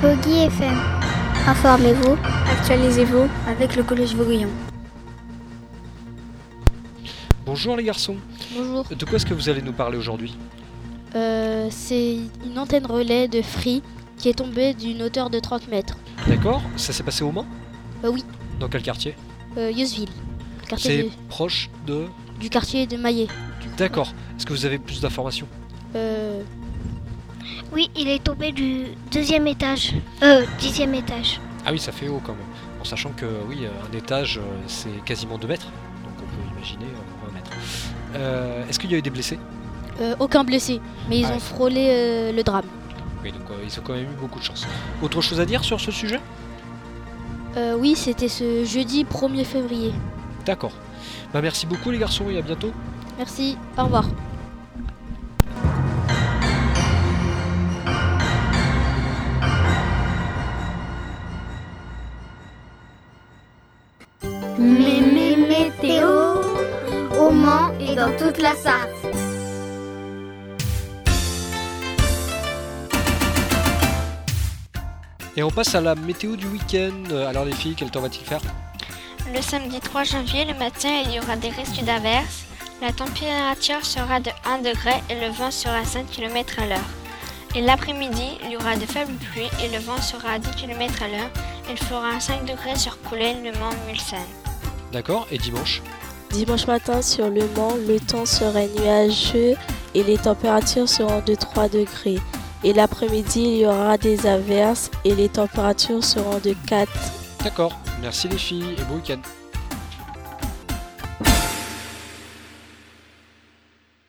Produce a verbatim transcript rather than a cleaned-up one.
Voguy F M. Informez-vous, actualisez-vous avec le Collège Vauguyon. Bonjour les garçons. Bonjour. De quoi est-ce que vous allez nous parler aujourd'hui ? Euh, c'est une antenne relais de Free qui est tombée d'une hauteur de trente mètres. D'accord, ça s'est passé au Mans ? Euh, oui, Dans quel quartier ? euh, Yosseville. C'est Quartier de- proche de... du quartier de Maillet. D'accord, est-ce que vous avez plus d'informations ? Euh, Oui, il est tombé du deuxième étage. Euh, dixième étage. Ah oui, ça fait haut quand même. En sachant que oui, un étage euh, c'est quasiment deux mètres, donc on peut imaginer euh, un mètre. Euh, est-ce qu'il y a eu des blessés ? euh, aucun blessé, mais ils Ah ont ouais. frôlé euh, le drame. Oui, donc euh, ils ont quand même eu beaucoup de chance. Autre chose à dire sur ce sujet ? Euh, oui, c'était ce jeudi premier février. D'accord. Bah merci beaucoup les garçons et à bientôt. Merci, au revoir. Mémé météo au Mans et dans toute la Sarthe. Et on passe à la météo du week-end. Euh, Alors les filles, quel temps va-t-il faire ? Le samedi trois janvier, le matin, il y aura des risques d'averses. La température sera de un degré et le vent sera cinq kilomètres à l'heure. Et l'après-midi, il y aura de faibles pluies et le vent sera à dix kilomètres à l'heure. Il fera cinq degrés sur Coulaine, Le Mans, Mulsanne. D'accord, et dimanche ? Dimanche matin sur Le Mans, le temps serait nuageux et les températures seront de trois degrés. Et l'après-midi, il y aura des averses et les températures seront de quatre. D'accord, merci les filles et bon week-end.